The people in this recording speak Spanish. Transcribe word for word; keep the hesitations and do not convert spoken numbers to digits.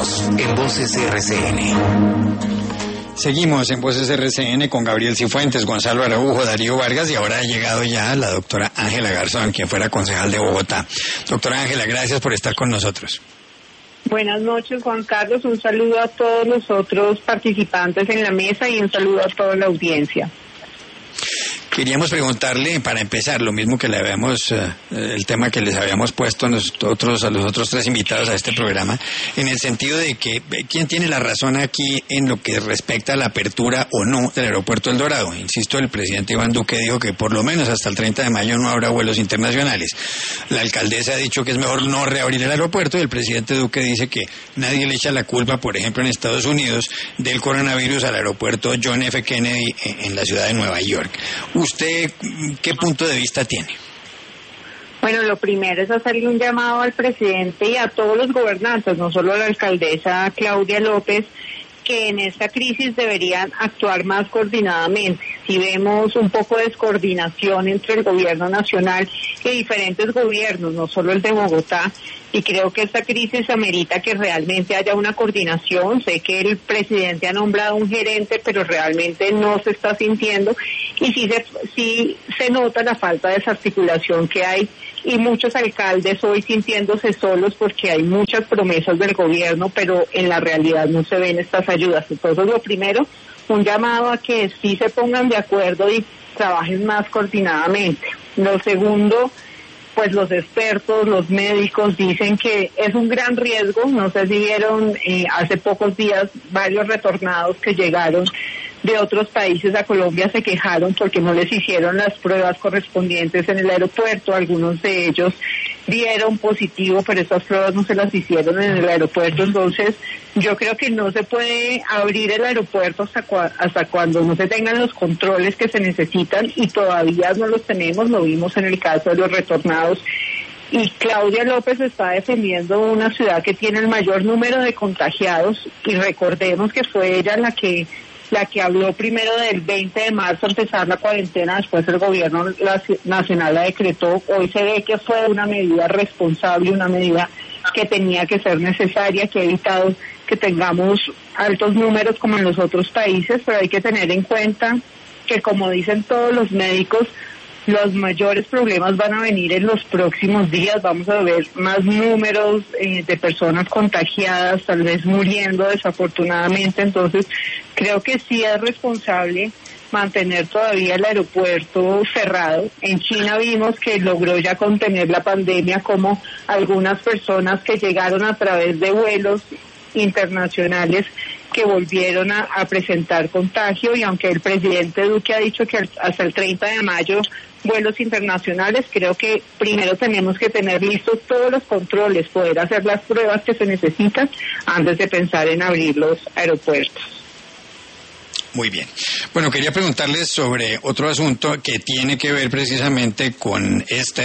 Continuamos en Voces R C N. Seguimos en Voces R C N con Gabriel Cifuentes, Gonzalo Araujo, Darío Vargas y ahora ha llegado ya la doctora Ángela Garzón, quien fuera concejal de Bogotá. Doctora Ángela, gracias por estar con nosotros. Buenas noches, Juan Carlos. Un saludo a todos los otros participantes en la mesa y un saludo a toda la audiencia. Queríamos preguntarle, para empezar, lo mismo que le habíamos, eh, el tema que les habíamos puesto nosotros, a los otros tres invitados a este programa, en el sentido de que, ¿quién tiene la razón aquí en lo que respecta a la apertura o no del aeropuerto El Dorado? Insisto, el presidente Iván Duque dijo que por lo menos hasta el treinta de mayo no habrá vuelos internacionales. La alcaldesa ha dicho que es mejor no reabrir el aeropuerto y el presidente Duque dice que nadie le echa la culpa, por ejemplo, en Estados Unidos, del coronavirus al aeropuerto John F. Kennedy en la ciudad de Nueva York. ¿Usted qué punto de vista tiene? Bueno, lo primero es hacerle un llamado al presidente y a todos los gobernantes, no solo a la alcaldesa Claudia López, que en esta crisis deberían actuar más coordinadamente. Si vemos un poco de descoordinación entre el gobierno nacional y diferentes gobiernos, no solo el de Bogotá, y creo que esta crisis amerita que realmente haya una coordinación. Sé que el presidente ha nombrado un gerente, pero realmente no se está sintiendo, y sí se, sí se nota la falta de desarticulación que hay, y muchos alcaldes hoy sintiéndose solos porque hay muchas promesas del gobierno, pero en la realidad no se ven estas ayudas. Entonces, lo primero, un llamado a que sí se pongan de acuerdo y trabajen más coordinadamente. Lo segundo, pues los expertos, los médicos dicen que es un gran riesgo. No sé si vieron eh, hace pocos días varios retornados que llegaron de otros países a Colombia se quejaron porque no les hicieron las pruebas correspondientes en el aeropuerto. Algunos de ellos dieron positivo, pero esas pruebas no se las hicieron en el aeropuerto. Entonces, yo creo que no se puede abrir el aeropuerto hasta, cua- hasta cuando no se tengan los controles que se necesitan, y todavía no los tenemos. Lo vimos en el caso de los retornados. Y Claudia López está defendiendo una ciudad que tiene el mayor número de contagiados, y recordemos que fue ella la que la que habló primero del veinte de marzo empezar la cuarentena, después el gobierno nacional la decretó. Hoy se ve que fue una medida responsable, una medida que tenía que ser necesaria, que ha evitado que tengamos altos números como en los otros países, pero hay que tener en cuenta que, como dicen todos los médicos, los mayores problemas van a venir en los próximos días. Vamos a ver más números eh, de personas contagiadas, tal vez muriendo desafortunadamente. Entonces, creo que sí es responsable mantener todavía el aeropuerto cerrado. En China vimos que logró ya contener la pandemia, como algunas personas que llegaron a través de vuelos internacionales que volvieron a, a presentar contagio, y aunque el presidente Duque ha dicho que hasta el treinta de mayo vuelos internacionales, creo que primero tenemos que tener listos todos los controles, poder hacer las pruebas que se necesitan antes de pensar en abrir los aeropuertos. Muy bien. Bueno, quería preguntarles sobre otro asunto que tiene que ver precisamente con este